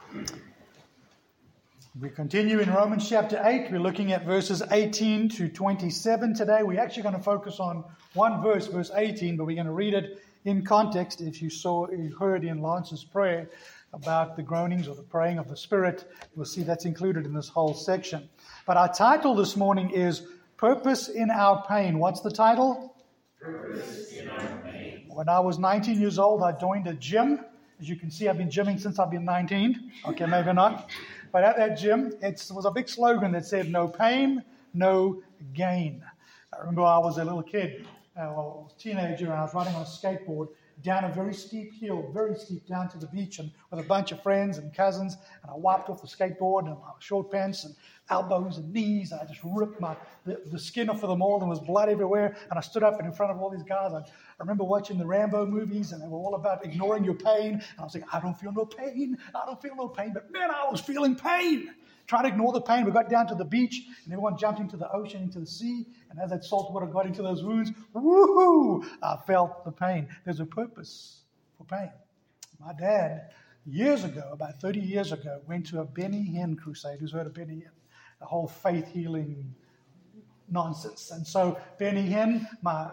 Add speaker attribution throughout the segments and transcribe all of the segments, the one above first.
Speaker 1: We continue in Romans chapter 8. We're looking at verses 18 to 27 today. We're actually going to focus on one verse, verse 18, but we're going to read it in context. If you heard in Lance's prayer about the groanings or the praying of the Spirit, you'll see that's included in this whole section. But our title this morning is Purpose in Our Pain. What's the title?
Speaker 2: Purpose in Our Pain.
Speaker 1: When I was 19 years old, I joined a gym. As you can see, I've been gymming since I've been 19. Okay, maybe not. But at that gym, it was a big slogan that said, no pain, no gain. I remember I was a little kid, a teenager, and I was riding on a skateboard down a very steep hill, very steep, down to the beach, and with a bunch of friends and cousins, and I wiped off the skateboard and my short pants and elbows and knees, and I just ripped the skin off of them all, and there was blood everywhere, and I stood up and in front of all these guys. I remember watching the Rambo movies, and they were all about ignoring your pain, and I was like, I don't feel no pain, but man, I was feeling pain. Trying to ignore the pain. We got down to the beach, and everyone jumped into the ocean, into the sea, and as that salt water got into those wounds, woohoo, I felt the pain. There's a purpose for pain. My dad, years ago, about 30 years ago, went to a Benny Hinn crusade. Who's heard of Benny Hinn? The whole faith healing nonsense. And so Benny Hinn,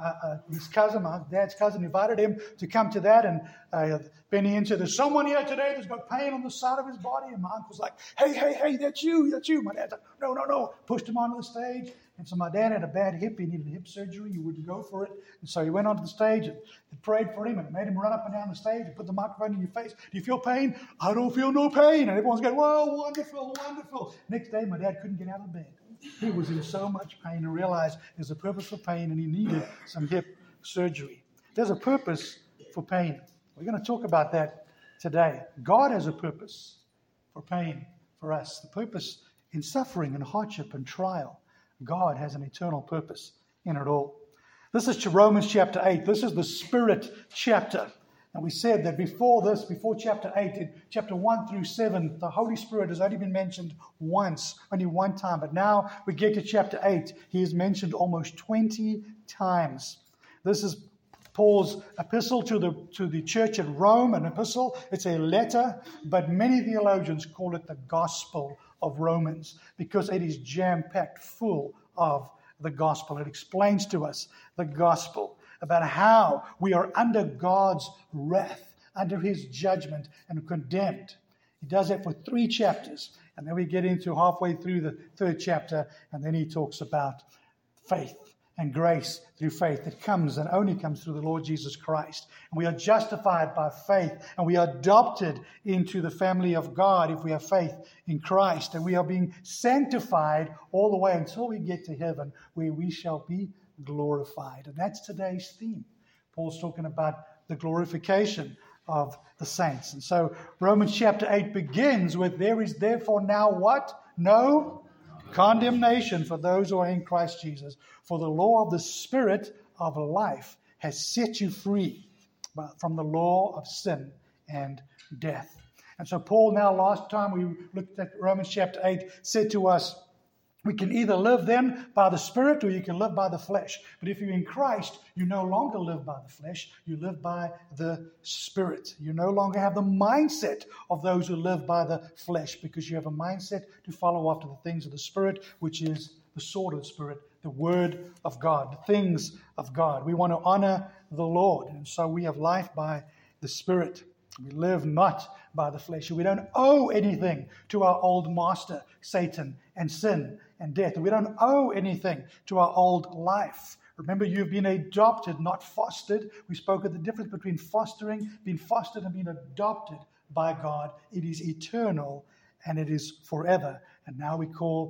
Speaker 1: his cousin, my dad's cousin, invited him to come to that. And Benny Hinn said, there's someone here today that's got pain on the side of his body. And my uncle's like, hey, that's you. My dad's like, no. Pushed him onto the stage. And so my dad had a bad hip. He needed hip surgery. He wouldn't go for it. And so he went onto the stage and they prayed for him and made him run up and down the stage and put the microphone in your face. Do you feel pain? I don't feel no pain. And everyone's going, whoa, wonderful. Next day, my dad couldn't get out of bed. He was in so much pain and realized there's a purpose for pain and he needed some hip surgery. There's a purpose for pain. We're going to talk about that today. God has a purpose for pain for us. The purpose in suffering and hardship and trial. God has an eternal purpose in it all. This is Romans chapter 8. This is the Spirit chapter. And we said that before chapter 8, in chapter 1 through 7, the Holy Spirit has only been mentioned once, only one time. But now we get to chapter 8. He is mentioned almost 20 times. This is Paul's epistle to the church at Rome, an epistle. It's a letter, but many theologians call it the Gospel of Romans because it is jam-packed full of the gospel. It explains to us the gospel, about how we are under God's wrath, under his judgment, and condemned. He does that for 3 chapters. And then we get into halfway through the 3rd chapter, and then he talks about faith and grace through faith that comes and only comes through the Lord Jesus Christ. And we are justified by faith, and we are adopted into the family of God if we have faith in Christ. And we are being sanctified all the way until we get to heaven, where we shall be glorified. And that's today's theme. Paul's talking about the glorification of the saints. And so Romans chapter 8 begins with, there is therefore now what? No condemnation for those who are in Christ Jesus. For the law of the Spirit of life has set you free from the law of sin and death. And so Paul now, last time we looked at Romans chapter 8, said to us, we can either live then by the Spirit or you can live by the flesh. But if you're in Christ, you no longer live by the flesh. You live by the Spirit. You no longer have the mindset of those who live by the flesh because you have a mindset to follow after the things of the Spirit, which is the sword of the Spirit, the Word of God, the things of God. We want to honor the Lord. And so we have life by the Spirit. We live not by the flesh. We don't owe anything to our old master, Satan, and sin and death. We don't owe anything to our old life. Remember, you've been adopted, not fostered. We spoke of the difference between being fostered and being adopted by God. It is eternal and it is forever. And now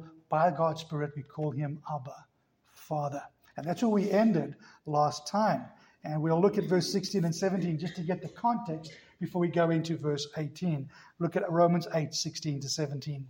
Speaker 1: by God's Spirit, we call him Abba, Father. And that's where we ended last time. And we'll look at verse 16 and 17 just to get the context before we go into verse 18. Look at Romans 8, 16 to 17.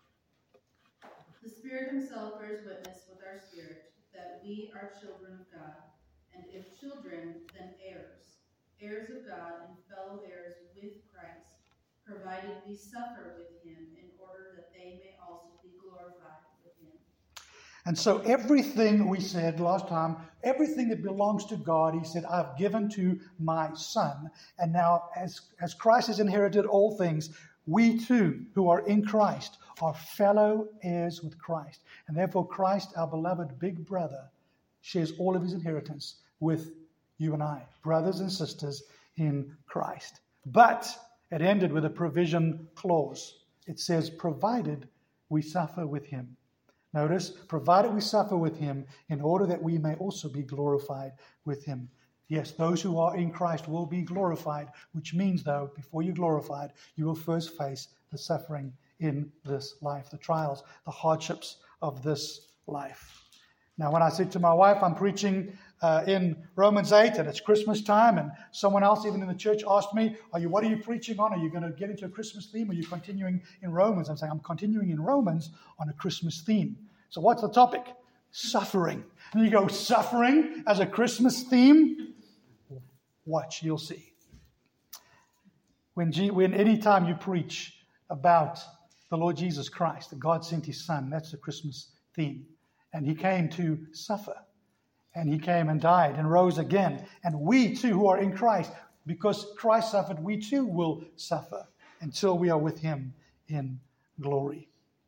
Speaker 3: The Spirit himself bears witness with our spirit that we are children of God, and if children, then heirs, heirs of God and fellow heirs with Christ, provided we suffer with him in order that they may also be glorified with him.
Speaker 1: And so everything we said last time, everything that belongs to God, he said, I've given to my Son. And now as Christ has inherited all things, we too, who are in Christ, are fellow heirs with Christ. And therefore Christ, our beloved big brother, shares all of his inheritance with you and I, brothers and sisters in Christ. But it ended with a provision clause. It says, provided we suffer with him. Notice, provided we suffer with him in order that we may also be glorified with him. Yes, those who are in Christ will be glorified, which means, though, before you're glorified, you will first face the suffering in this life, the trials, the hardships of this life. Now, when I said to my wife, I'm preaching in Romans 8, and it's Christmas time, and someone else even in the church asked me, what are you preaching on? Are you going to get into a Christmas theme, or are you continuing in Romans? I'm saying, I'm continuing in Romans on a Christmas theme. So what's the topic? Suffering. And you go, suffering as a Christmas theme? Watch, you'll see. When any time you preach about the Lord Jesus Christ, that God sent his Son, that's the Christmas theme. And he came to suffer. And he came and died and rose again. And we too who are in Christ, because Christ suffered, we too will suffer until we are with him in glory.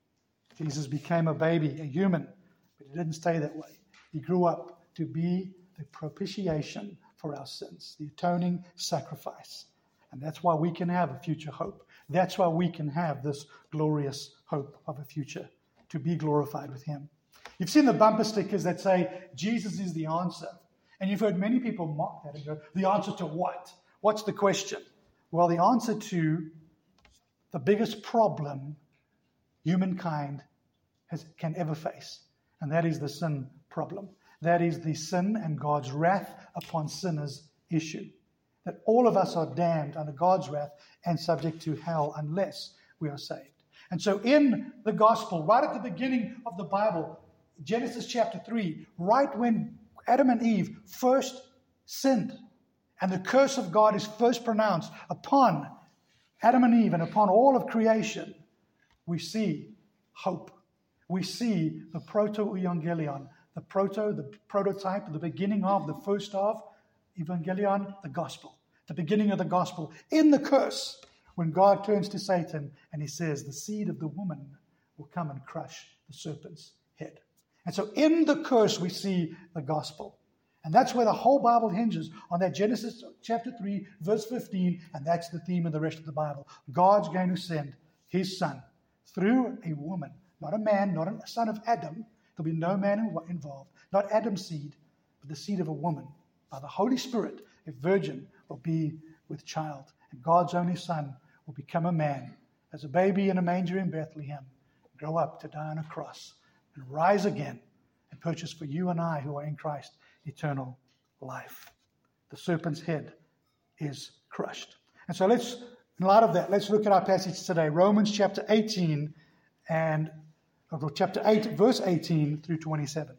Speaker 1: Jesus became a baby, a human, but he didn't stay that way. He grew up to be the propitiation for our sins, the atoning sacrifice. And that's why we can have a future hope. That's why we can have this glorious hope of a future, to be glorified with him. You've seen the bumper stickers that say, Jesus is the answer. And you've heard many people mock that and go, the answer to what? What's the question? Well, the answer to the biggest problem humankind can ever face, and that is the sin problem. That is the sin and God's wrath upon sinners issue. That all of us are damned under God's wrath and subject to hell unless we are saved. And so in the gospel, right at the beginning of the Bible, Genesis chapter 3, right when Adam and Eve first sinned, and the curse of God is first pronounced upon Adam and Eve and upon all of creation, we see hope. We see the proto-evangelion, the prototype, the beginning of, the first of, evangelion, the gospel. The beginning of the gospel in the curse, when God turns to Satan and he says, the seed of the woman will come and crush the serpent's head. And so in the curse we see the gospel. And that's where the whole Bible hinges, on that Genesis chapter 3, verse 15, and that's the theme of the rest of the Bible. God's going to send his Son through a woman, not a man, not a son of Adam. There'll be no man involved, not Adam's seed, but the seed of a woman. By the Holy Spirit, a virgin will be with child, and God's only Son will become a man as a baby in a manger in Bethlehem, grow up to die on a cross, and rise again and purchase for you and I who are in Christ eternal life. The serpent's head is crushed. And so in light of that, let's look at our passage today, Romans chapter 18 chapter 8, verse 18 through 27.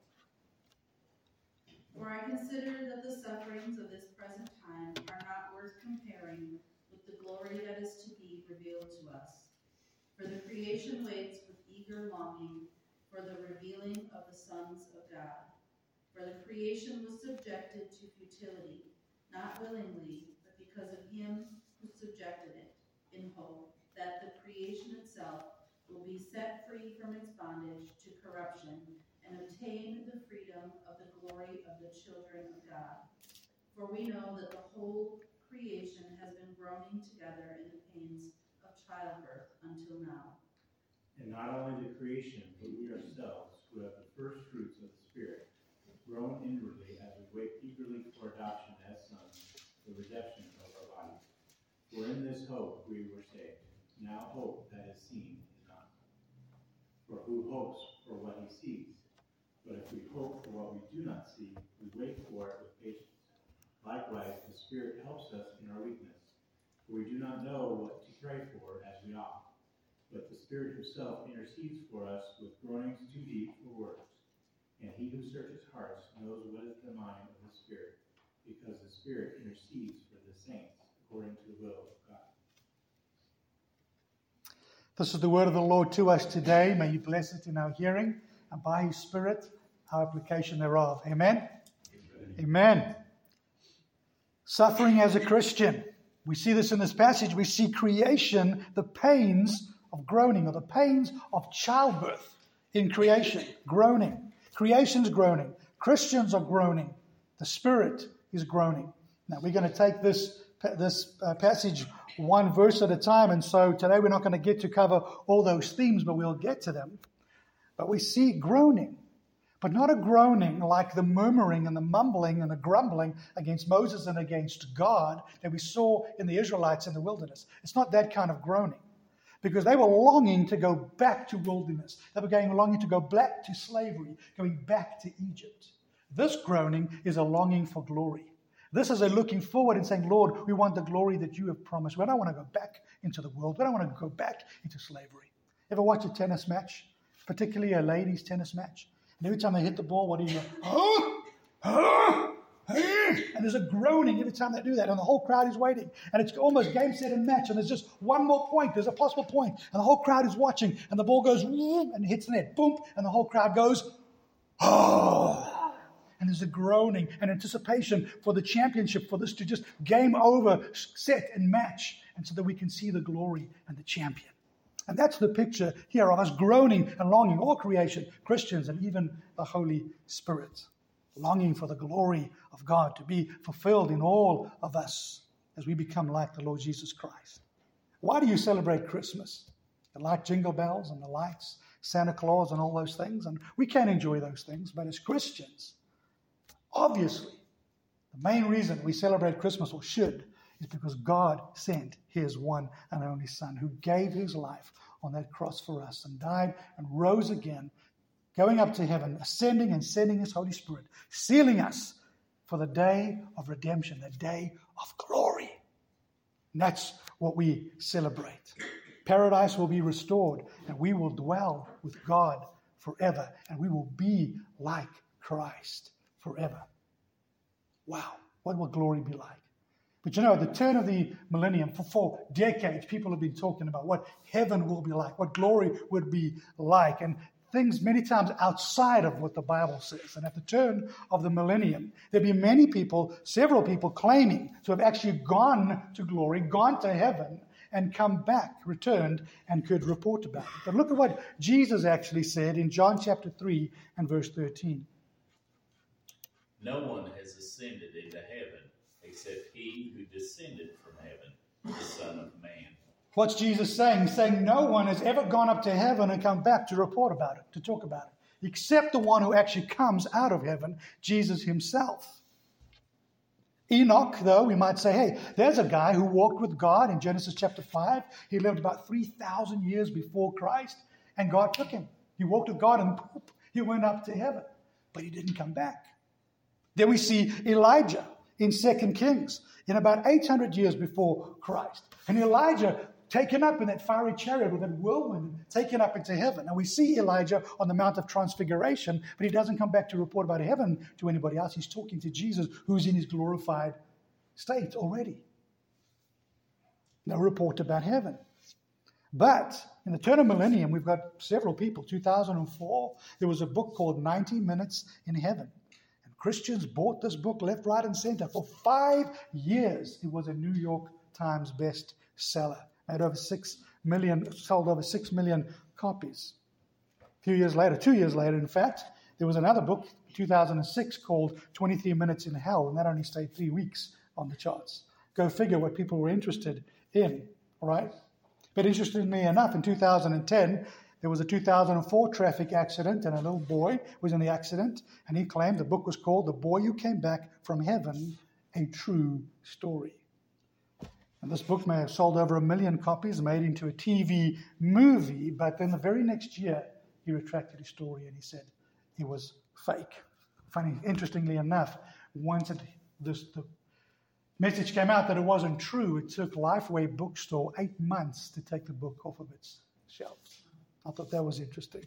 Speaker 3: For I consider that the sufferings of this present time are not worth comparing with the glory that is to be revealed to us. For the creation waits with eager longing for the revealing of the sons of God. For the creation was subjected to futility, not willingly, but because of him who subjected it, in hope that the creation itself will be set free from its bondage to corruption and obtain the freedom of the glory of the children of God. For we know that the whole creation has been groaning together in the pains of childbirth until now.
Speaker 2: And not only the creation, but we ourselves, who have the first fruits of the Spirit, groan inwardly as we wait eagerly for adoption as sons, the redemption of our bodies. For in this hope we were saved. Now hope that is seen is not. For who hopes for what he sees? But if we hope for what we do not see, we wait for it with patience. Likewise, the Spirit helps us in our weakness. For we do not know what to pray for as we ought. But the Spirit himself intercedes for us with groanings too deep for words. And he who searches hearts knows what is the mind of the Spirit, because the Spirit intercedes for the saints according to the will of God.
Speaker 1: This is the word of the Lord to us today. May you bless it in our hearing, and by his Spirit, our application thereof. Amen? Amen. Suffering as a Christian. We see this in this passage. We see creation, the pains of groaning, or the pains of childbirth in creation. Groaning. Creation's groaning. Christians are groaning. The Spirit is groaning. Now, we're going to take this passage one verse at a time, and so today we're not going to get to cover all those themes, but we'll get to them. But we see groaning, but not a groaning like the murmuring and the mumbling and the grumbling against Moses and against God that we saw in the Israelites in the wilderness. It's not that kind of groaning, because they were longing to go back to wilderness. They were longing to go back to slavery, going back to Egypt. This groaning is a longing for glory. This is a looking forward and saying, Lord, we want the glory that you have promised. We don't want to go back into the world. We don't want to go back into slavery. Ever watch a tennis match, particularly a ladies' tennis match? And every time they hit the ball, what do you go? And there's a groaning every time they do that, and the whole crowd is waiting. And it's almost game, set, and match, and there's just one more point. There's a possible point, and the whole crowd is watching, and the ball goes and hits the net, boom, and the whole crowd goes, oh. And there's a groaning and anticipation for the championship, for this to just game over, set, and match, and so that we can see the glory and the champion. And that's the picture here of us groaning and longing, all creation, Christians, and even the Holy Spirit, longing for the glory of God to be fulfilled in all of us as we become like the Lord Jesus Christ. Why do you celebrate Christmas? You like jingle bells and the lights, Santa Claus and all those things, and we can enjoy those things, but as Christians, obviously, the main reason we celebrate Christmas, or should, is because God sent his one and only Son, who gave his life on that cross for us and died and rose again, going up to heaven, ascending and sending his Holy Spirit, sealing us for the day of redemption, the day of glory. And that's what we celebrate. Paradise will be restored, and we will dwell with God forever, and we will be like Christ forever. Wow, what will glory be like? But you know, at the turn of the millennium, for decades, people have been talking about what heaven will be like, what glory would be like, and things many times outside of what the Bible says. And at the turn of the millennium, there'll be many people, several people, claiming to have actually gone to glory, gone to heaven, and come back, returned, and could report about it. But look at what Jesus actually said in John chapter 3 and verse 13.
Speaker 4: No one has ascended into heaven except he who descended from heaven, the Son of Man.
Speaker 1: What's Jesus saying? He's saying no one has ever gone up to heaven and come back to report about it, to talk about it, except the one who actually comes out of heaven, Jesus himself. Enoch, though, we might say, hey, there's a guy who walked with God in Genesis chapter 5. He lived about 3,000 years before Christ, and God took him. He walked with God, and poof, he went up to heaven, but he didn't come back. Then we see Elijah in 2 Kings in about 800 years before Christ. And Elijah taken up in that fiery chariot with that whirlwind, taken up into heaven. And we see Elijah on the Mount of Transfiguration, but he doesn't come back to report about heaven to anybody else. He's talking to Jesus, who's in his glorified state already. No report about heaven. But in the turn of millennium, we've got several people. 2004, there was a book called 90 Minutes in Heaven. Christians bought this book left, right, and center. For 5 years, it was a New York Times bestseller. Made over 6 million, sold over 6 million copies. A few years later, 2 years later, in fact, there was another book, 2006, called 23 Minutes in Hell, and that only stayed 3 weeks on the charts. Go figure what people were interested in, all right? But interestingly enough, in 2010, there was a 2004 traffic accident, and a little boy was in the accident, and he claimed the book was called The Boy Who Came Back from Heaven, A True Story. And this book may have sold over 1 million copies, made into a TV movie, but then the very next year, he retracted his story and he said it was fake. Funny, interestingly enough, once the message came out that it wasn't true, it took Lifeway Bookstore 8 months to take the book off of its shelves. I thought that was interesting.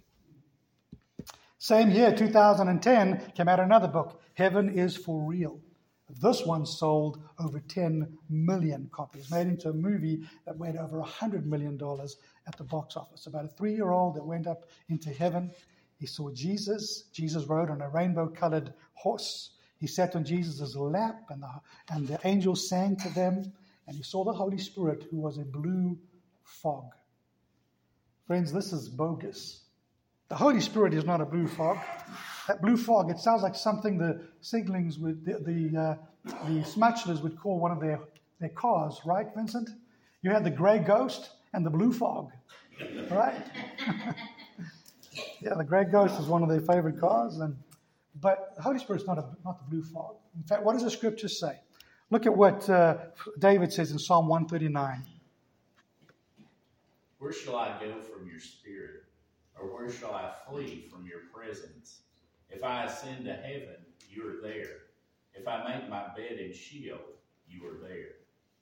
Speaker 1: Same year, 2010, came out another book, Heaven is for Real. This one sold over 10 million copies, made into a movie that made over $100 million at the box office. About a 3-year-old that went up into heaven. He saw Jesus. Jesus rode on a rainbow-colored horse. He sat on Jesus' lap, and the angels sang to them. and he saw the Holy Spirit, who was a blue fog. Friends, this is bogus. The Holy Spirit is not a blue fog. That blue fog, it sounds like something the Siglings would, the Smuchlers would call one of their cars, right, Vincent? You had the grey ghost and the blue fog, right? Yeah, the grey ghost is one of their favorite cars, but the Holy Spirit's not the blue fog. In fact, what does the Scripture say? Look at what David says in Psalm 139.
Speaker 4: Where shall I go from your spirit? Or where shall I flee from your presence? If I ascend to heaven, you are there. If I make my bed in Sheol, you are there.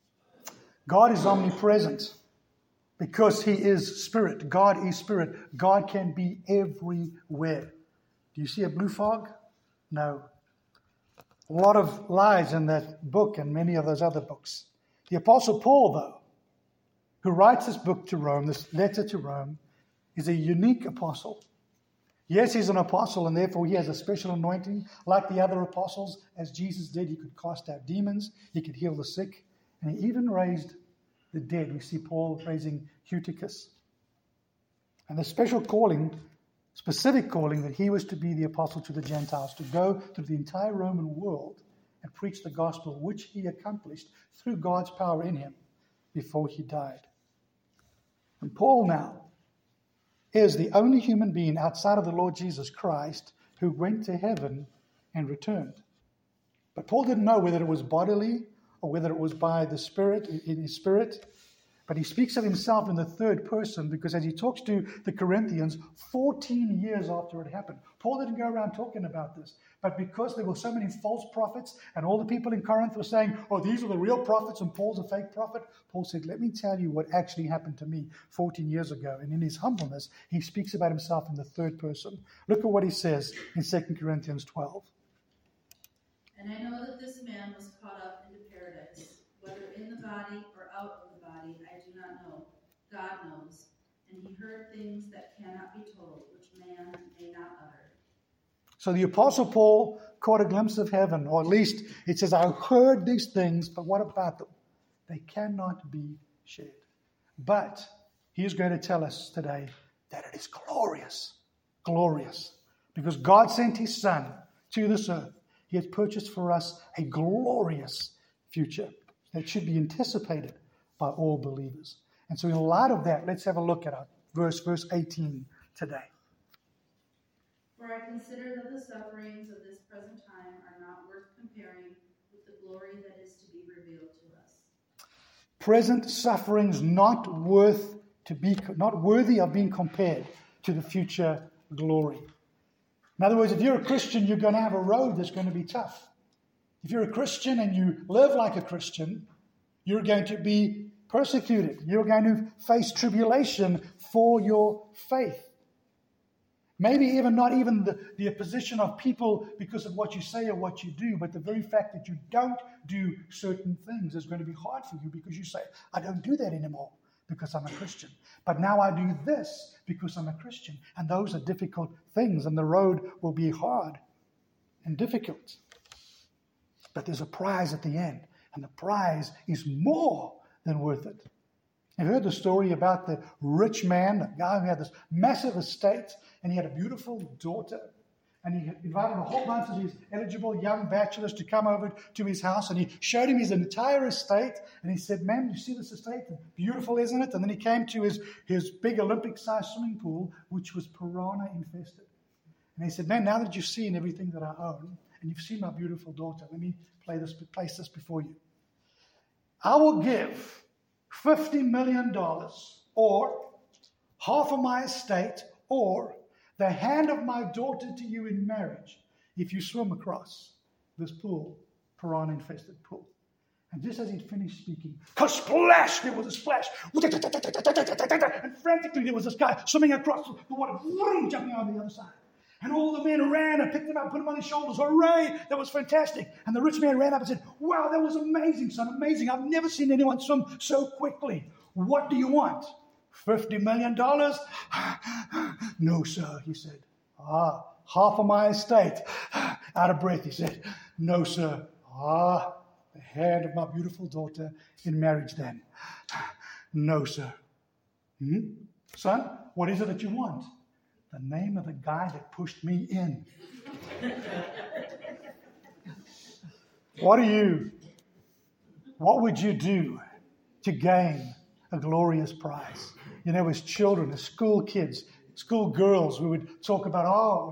Speaker 1: God is omnipresent because he is spirit. God is spirit. God can be everywhere. Do you see a blue fog? No. A lot of lies in that book and many of those other books. The Apostle Paul, though, who writes this book to Rome, this letter to Rome, is a unique apostle. Yes, he's an apostle, and therefore he has a special anointing like the other apostles. As Jesus did, he could cast out demons, he could heal the sick, and he even raised the dead. We see Paul raising Eutychus. And the special calling, specific calling, that he was to be the apostle to the Gentiles, to go through the entire Roman world and preach the gospel, which he accomplished through God's power in him before he died. And Paul now is the only human being outside of the Lord Jesus Christ who went to heaven and returned. But Paul didn't know whether it was bodily or whether it was by the Spirit, in his spirit. But he speaks of himself in the third person because as he talks to the Corinthians 14 years after it happened, Paul didn't go around talking about this. But because there were so many false prophets and all the people in Corinth were saying, oh, these are the real prophets and Paul's a fake prophet, Paul said, let me tell you what actually happened to me 14 years ago. And in his humbleness, he speaks about himself in the third person. Look at what he says in 2 Corinthians 12.
Speaker 3: And I know that this man was caught up into paradise, whether in the body or out of the body, I do not know. God knows. And he heard things that cannot be told, which man may not utter.
Speaker 1: So the Apostle Paul caught a glimpse of heaven, or at least it says, I heard these things, but what about them? They cannot be shared. But he is going to tell us today that it is glorious, glorious, because God sent his Son to this earth. He has purchased for us a glorious future that should be anticipated by all believers. And so in light of that, let's have a look at our verse 18 today.
Speaker 3: For I consider that the sufferings of this present time are not worth comparing with the glory that is to be revealed to us.
Speaker 1: Present sufferings not worthy of being compared to the future glory. In other words, if you're a Christian, you're going to have a road that's going to be tough. If you're a Christian and you live like a Christian, you're going to be persecuted. You're going to face tribulation for your faith. Maybe even not even the opposition of people because of what you say or what you do, but the very fact that you don't do certain things is going to be hard for you because you say, I don't do that anymore because I'm a Christian. But now I do this because I'm a Christian. And those are difficult things, and the road will be hard and difficult. But there's a prize at the end, and the prize is more than worth it. You've heard the story about the rich man, a guy who had this massive estate, and he had a beautiful daughter. And he invited a whole bunch of these eligible young bachelors to come over to his house, and he showed him his entire estate. And he said, man, you see this estate? Beautiful, isn't it? And then he came to his big Olympic-sized swimming pool, which was piranha infested. And he said, man, now that you've seen everything that I own, and you've seen my beautiful daughter, let me place this before you. I will give $50 million, or half of my estate, or the hand of my daughter to you in marriage if you swim across this pool, piranha-infested pool. And just as he'd finished speaking, splash! There was a splash. And frantically there was this guy swimming across the water, jumping on the other side. And all the men ran and picked him up, put him on his shoulders. Hooray! That was fantastic. And the rich man ran up and said, wow, that was amazing, son, amazing. I've never seen anyone swim so quickly. What do you want? $50 million? No, sir, he said. Half of my estate. Out of breath, he said. No, sir. the hand of my beautiful daughter in marriage then? No, sir. Son, what is it that you want? The name of the guy that pushed me in. What would you do to gain a glorious prize? You know, as children, as school kids, school girls, we would talk about,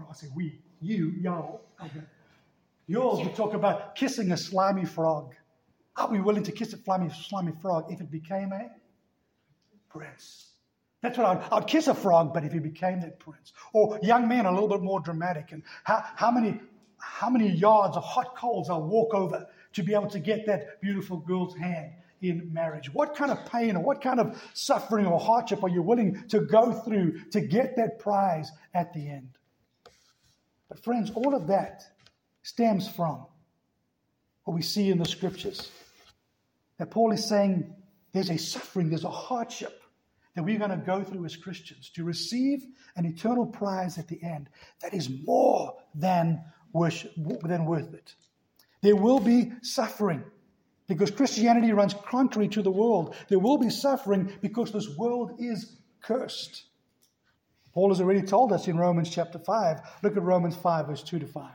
Speaker 1: y'all. Okay. Yours would talk about kissing a slimy frog. Are we willing to kiss a slimy frog if it became a prince? That's what I'd kiss a frog, but if he became that prince. Or young men, a little bit more dramatic. And how many yards of hot coals I'll walk over to be able to get that beautiful girl's hand in marriage. What kind of pain or what kind of suffering or hardship are you willing to go through to get that prize at the end? But friends, all of that stems from what we see in the scriptures. That Paul is saying there's a suffering, there's a hardship that we're going to go through as Christians to receive an eternal prize at the end that is more than worth it. There will be suffering because Christianity runs contrary to the world. There will be suffering because this world is cursed. Paul has already told us in Romans chapter 5. Look at Romans 5, verse 2 to 5.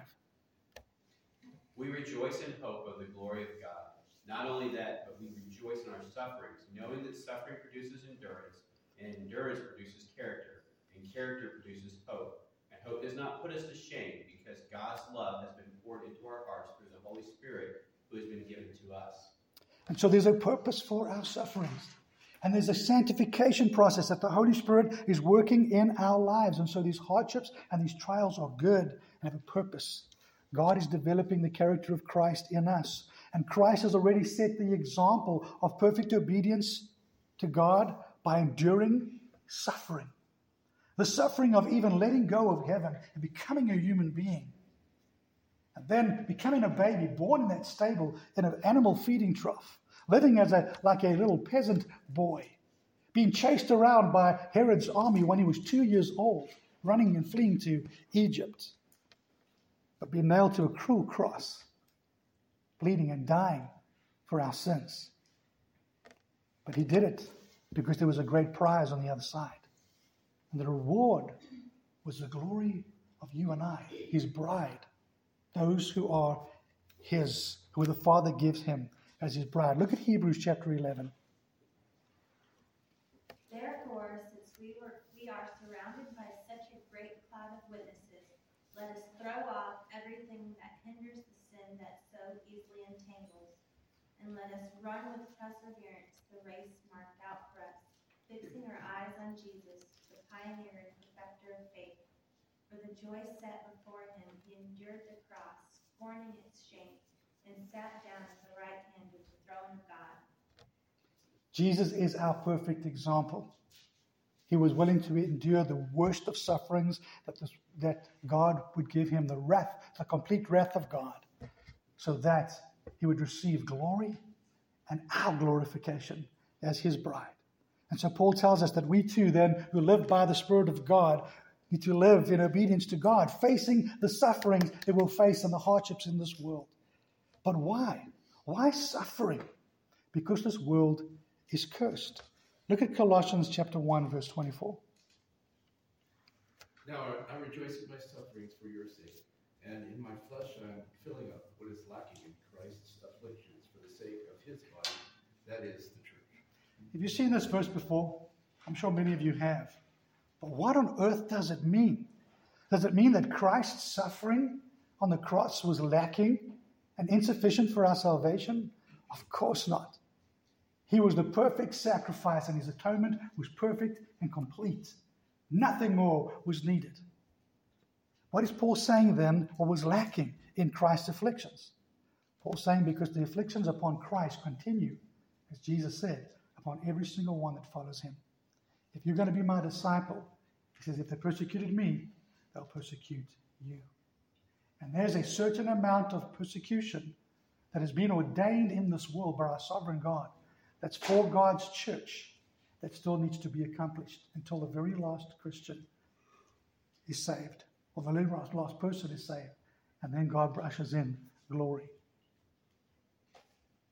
Speaker 5: We rejoice in hope of the glory of God. Not only that, but we rejoice in our sufferings, knowing that suffering produces endurance, and endurance produces character, and character produces hope. And hope does not put us to shame, because God's love has been poured into our hearts through the Holy Spirit who has been given to us.
Speaker 1: And so there's a purpose for our sufferings. And there's a sanctification process that the Holy Spirit is working in our lives. And so these hardships and these trials are good and have a purpose. God is developing the character of Christ in us. And Christ has already set the example of perfect obedience to God by enduring suffering. The suffering of even letting go of heaven and becoming a human being. And then becoming a baby born in that stable in an animal feeding trough. Living like a little peasant boy. Being chased around by Herod's army when he was 2 years old. Running and fleeing to Egypt. But being nailed to a cruel cross. Bleeding and dying for our sins. But he did it because there was a great prize on the other side. And the reward was the glory of you and I, his bride. Those who are his, who the Father gives him as his bride. Look at Hebrews chapter 11.
Speaker 6: Therefore, since we are surrounded by such a great cloud of witnesses, let us throw off everything that hinders the sin that so easily entangles, and let us run with perseverance the race marked out for us, fixing our eyes on Jesus, the pioneer and perfecter of faith. For the joy set before him, he endured the cross, scorning its shame, and sat down at the right hand of the throne of God.
Speaker 1: Jesus is our perfect example. He was willing to endure the worst of sufferings that God would give him, the complete wrath of God, so that he would receive glory and our glorification as his bride. And so Paul tells us that we too then, who live by the Spirit of God, need to live in obedience to God, facing the sufferings that we'll face and the hardships in this world. But why? Why suffering? Because this world is cursed. Look at Colossians chapter 1, verse 24.
Speaker 7: Now I rejoice in my sufferings for your sake, and in my flesh I am filling up what is lacking in Christ's afflictions for the sake of his body, that is the church.
Speaker 1: Have you seen this verse before? I'm sure many of you have. But what on earth does it mean? Does it mean that Christ's suffering on the cross was lacking and insufficient for our salvation? Of course not. He was the perfect sacrifice, and his atonement was perfect and complete. Nothing more was needed. What is Paul saying then, what was lacking in Christ's afflictions? Paul's saying because the afflictions upon Christ continue, as Jesus said, upon every single one that follows him. If you're going to be my disciple, he says, if they persecuted me, they'll persecute you. And there's a certain amount of persecution that has been ordained in this world by our sovereign God. That's for God's church. That still needs to be accomplished until the very last Christian is saved, or the very last person is saved, and then God ushers in glory.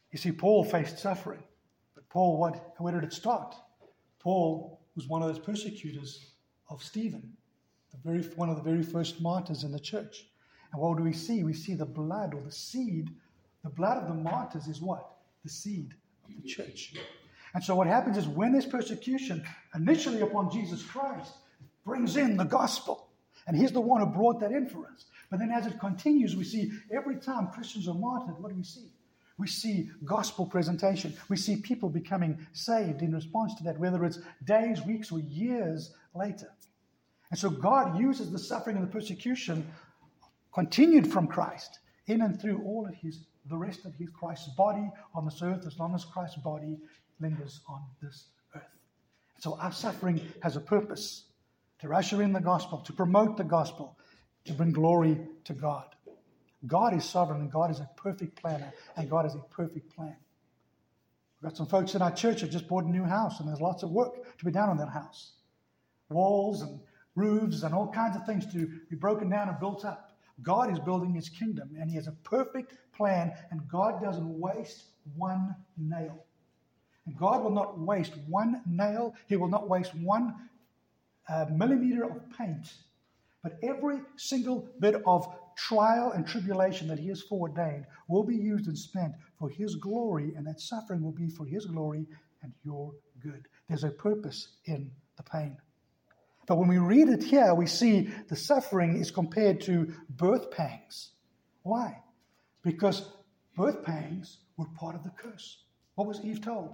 Speaker 1: You see, Paul faced suffering. But Paul, where did it start? Paul was one of those persecutors of Stephen, one of the very first martyrs in the church. And what do we see? We see the blood or the seed. The blood of the martyrs is what? The seed of the church. And so what happens is when there's persecution, initially upon Jesus Christ, it brings in the gospel. And he's the one who brought that in for us. But then as it continues, we see every time Christians are martyred, what do we see? We see gospel presentation. We see people becoming saved in response to that, whether it's days, weeks, or years later. And so God uses the suffering and the persecution continued from Christ in and through all of the rest of his Christ's body on this earth, as long as Christ's body lingers on this earth. And so our suffering has a purpose: to usher in the gospel, to promote the gospel, to bring glory to God. God is sovereign, and God is a perfect planner, and God has a perfect plan. We've got some folks in our church that just bought a new house, and there's lots of work to be done on that house. Walls and roofs and all kinds of things to be broken down and built up. God is building his kingdom, and he has a perfect plan, and God doesn't waste one nail. And God will not waste one nail. He will not waste one millimeter of paint. But every single bit of trial and tribulation that he has foreordained will be used and spent for his glory, and that suffering will be for his glory and your good. There's a purpose in the pain. But when we read it here, we see the suffering is compared to birth pangs. Why? Because birth pangs were part of the curse. What was Eve told?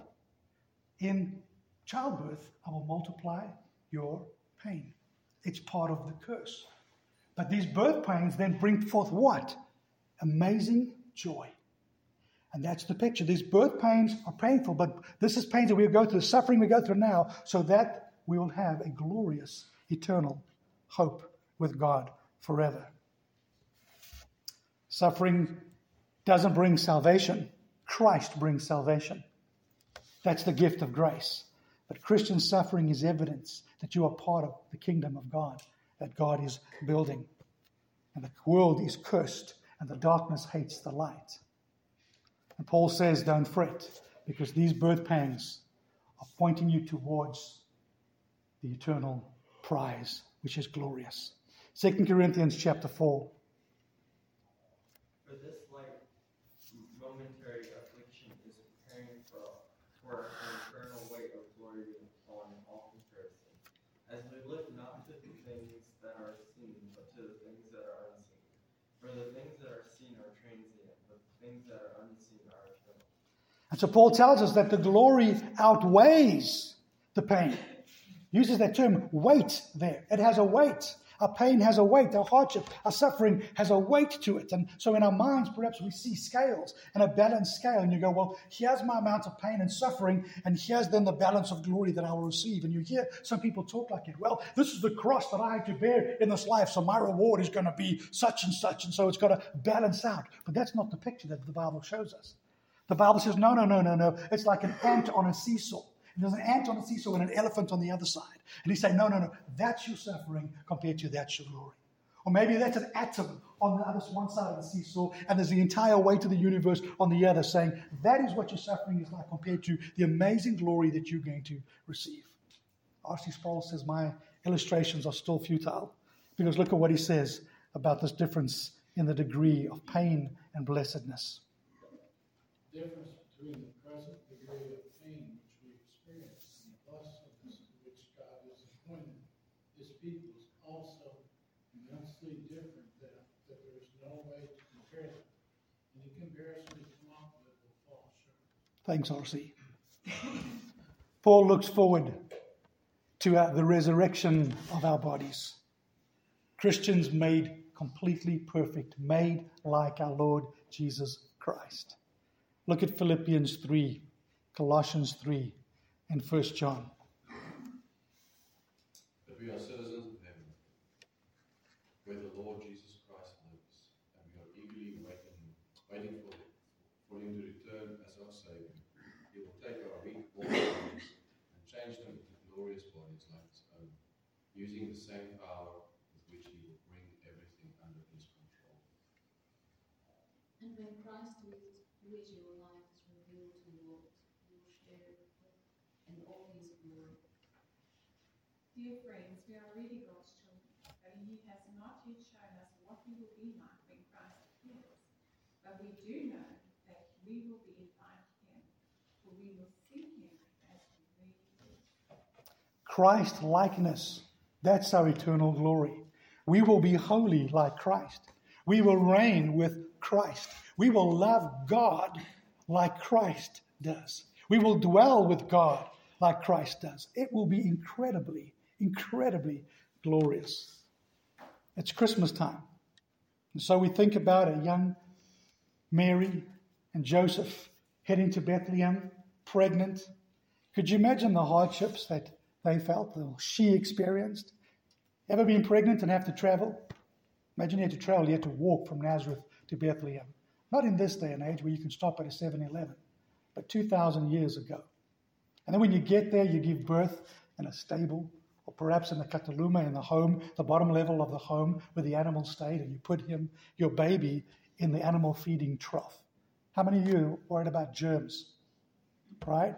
Speaker 1: In childbirth, I will multiply your pain. It's part of the curse. But these birth pains then bring forth what? Amazing joy. And that's the picture. These birth pains are painful, but this is pains that we go through, the suffering we go through now, so that we will have a glorious, eternal hope with God forever. Suffering doesn't bring salvation. Christ brings salvation. That's the gift of grace. But Christian suffering is evidence that you are part of the kingdom of God, that God is building. And the world is cursed, and the darkness hates the light. And Paul says, don't fret, because these birth pangs are pointing you towards the eternal prize, which is glorious. 2 Corinthians chapter 4.
Speaker 8: For this light momentary affliction is preparing for an eternal weight of glory on all comparison. As we look not to the things that are seen, but to the things that are unseen. For the things that are seen are transient, but the things that are unseen are eternal.
Speaker 1: And so Paul tells us that the glory outweighs the pain. Uses that term weight there. It has a weight. Our pain has a weight. Our hardship, our suffering has a weight to it. And so in our minds, perhaps we see scales and a balanced scale. And you go, well, here's my amount of pain and suffering, and here's then the balance of glory that I will receive. And you hear some people talk like it. Well, this is the cross that I had to bear in this life, so my reward is going to be such and such. And so it's got to balance out. But that's not the picture that the Bible shows us. The Bible says, no. It's like an ant on a seesaw. There's an ant on a seesaw and an elephant on the other side. And he's saying, no. That's your suffering compared to that's your glory. Or maybe that's an atom on the other one side of the seesaw, and there's the entire weight of the universe on the other, saying that is what your suffering is like compared to the amazing glory that you're going to receive. R.C. Sproul says my illustrations are still futile, because look at what he says about this difference in the degree of pain and blessedness.
Speaker 9: The difference between the present degree of pain which we experience and the blessedness to which God has appointed his people is also immensely different, that there is no way to compare them. Any comparison you come up with will fall short.
Speaker 1: Thanks, R.C. Paul looks forward to the resurrection of our bodies. Christians made completely perfect, made like our Lord Jesus Christ. Look at Philippians 3, Colossians 3, and 1 John.
Speaker 7: But we are citizens of heaven, where the Lord Jesus Christ lives, and we are eagerly waiting for him to return as our Savior. He will take our weak mortal bodies and change them into glorious bodies like his own, using the same power with which he will bring everything under his control.
Speaker 10: And when Christ, who is your life, is all his glory. Dear friends, we are really God's children, but he has not yet shown us what we will be like when Christ appears. But we do know that we will be like him, for we will see him as he really is.
Speaker 1: Christ likeness, that's our eternal glory. We will be holy like Christ. We will reign with Christ. We will love God like Christ does. We will dwell with God like Christ does. It will be incredibly, incredibly glorious. It's Christmas time. And so we think about a young Mary and Joseph heading to Bethlehem, pregnant. Could you imagine the hardships that they felt, or she experienced? Ever been pregnant and have to travel? Imagine you had to travel, you had to walk from Nazareth to Bethlehem. Not in this day and age where you can stop at a 7-Eleven, but 2,000 years ago. And then when you get there, you give birth in a stable, or perhaps in the kataluma, in the home, the bottom level of the home where the animals stayed, and you put your baby, in the animal feeding trough. How many of you are worried about germs? Right?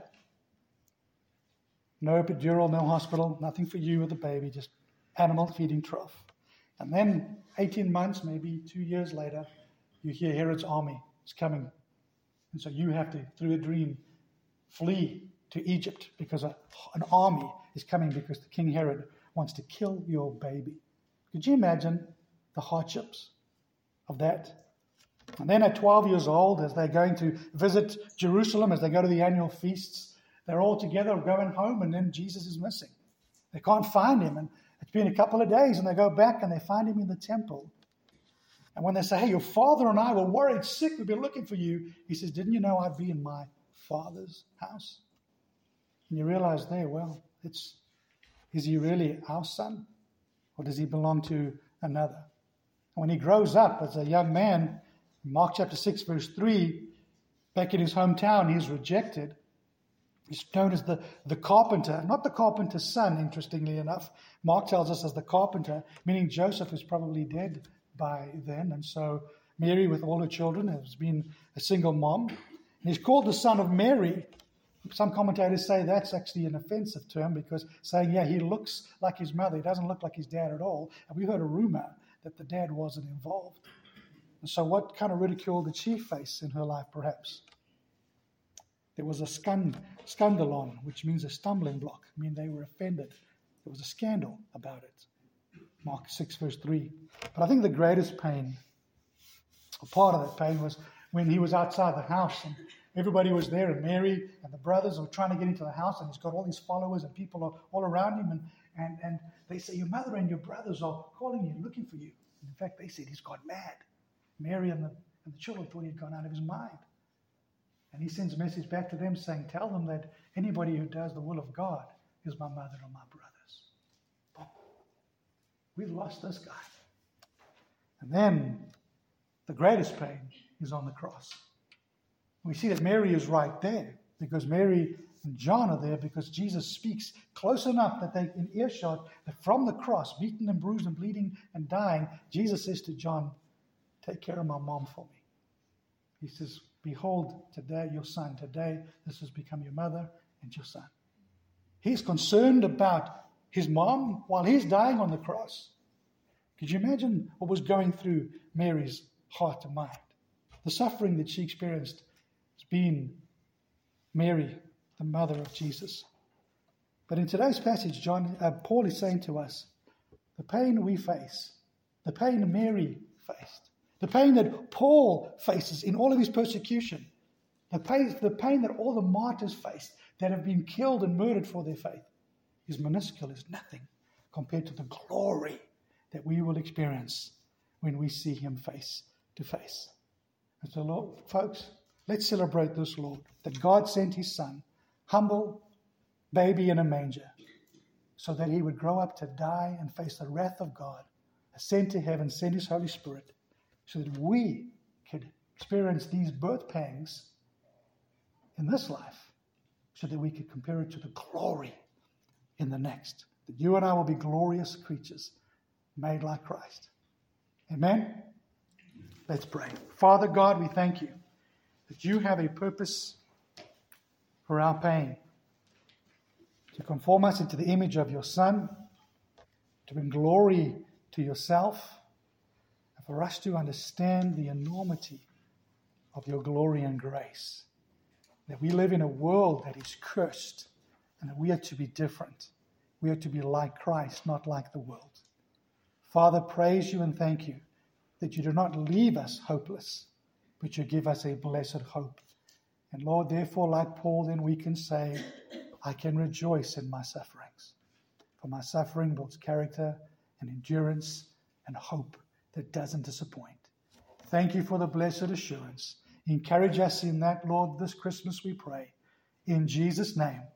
Speaker 1: No epidural, no hospital, nothing for you or the baby, just animal feeding trough. And then 18 months, maybe 2 years later, you hear Herod's army is coming. And so you have to, through a dream, flee to Egypt because an army is coming because the King Herod wants to kill your baby. Could you imagine the hardships of that? And then at 12 years old, as they're going to visit Jerusalem, as they go to the annual feasts, they're all together going home, and then Jesus is missing. They can't find him, and it's been a couple of days, and they go back and they find him in the temple. And when they say, hey, your father and I were worried, sick, we've been looking for you, he says, didn't you know I'd be in my Father's house? And you realize there, well, is he really our son? Or does he belong to another? And when he grows up as a young man, in Mark chapter 6, verse 3, back in his hometown, he's rejected. He's known as the carpenter, not the carpenter's son, interestingly enough. Mark tells us as the carpenter, meaning Joseph is probably dead by then. And so Mary, with all her children, has been a single mom. And he's called the son of Mary. Some commentators say that's actually an offensive term because saying, yeah, he looks like his mother. He doesn't look like his dad at all. And we heard a rumor that the dad wasn't involved. And so what kind of ridicule did she face in her life, perhaps? There was a scandalon, which means a stumbling block. I mean, they were offended. There was a scandal about it. Mark 6, verse 3. But I think the greatest pain, or part of that pain, was when he was outside the house and everybody was there, and Mary and the brothers were trying to get into the house, and he's got all these followers and people are all around him, and they say, your mother and your brothers are calling you, looking for you. And in fact, they said he's gone mad. Mary and the children thought he'd gone out of his mind. And he sends a message back to them saying, tell them that anybody who does the will of God is my mother or my brothers. Oh, we've lost this guy. And then the greatest pain is on the cross. We see that Mary is right there because Mary and John are there because Jesus speaks close enough that they in earshot that from the cross, beaten and bruised and bleeding and dying, Jesus says to John, take care of my mom for me. He says, behold, today your son. Today this has become your mother and your son. He's concerned about his mom while he's dying on the cross. Could you imagine what was going through Mary's heart and mind? The suffering that she experienced as being Mary, the mother of Jesus. But in today's passage, Paul is saying to us, the pain we face, the pain Mary faced, the pain that Paul faces in all of his persecution, the pain that all the martyrs faced that have been killed and murdered for their faith is minuscule, is nothing compared to the glory that we will experience when we see him face to face. And so, Lord, folks, let's celebrate this, Lord, that God sent his son, humble baby in a manger, so that he would grow up to die and face the wrath of God, ascend to heaven, send his Holy Spirit, so that we could experience these birth pangs in this life, so that we could compare it to the glory in the next. That you and I will be glorious creatures made like Christ. Amen? Let's pray. Father God, we thank you that you have a purpose for our pain. to conform us into the image of your Son, to bring glory to yourself, and for us to understand the enormity of your glory and grace. That we live in a world that is cursed, and that we are to be different. We are to be like Christ, not like the world. Father, praise you and thank you that you do not leave us hopeless, but you give us a blessed hope. And Lord, therefore, like Paul, then we can say, I can rejoice in my sufferings. For my suffering builds character and endurance and hope that doesn't disappoint. Thank you for the blessed assurance. Encourage us in that, Lord, this Christmas we pray. In Jesus' name.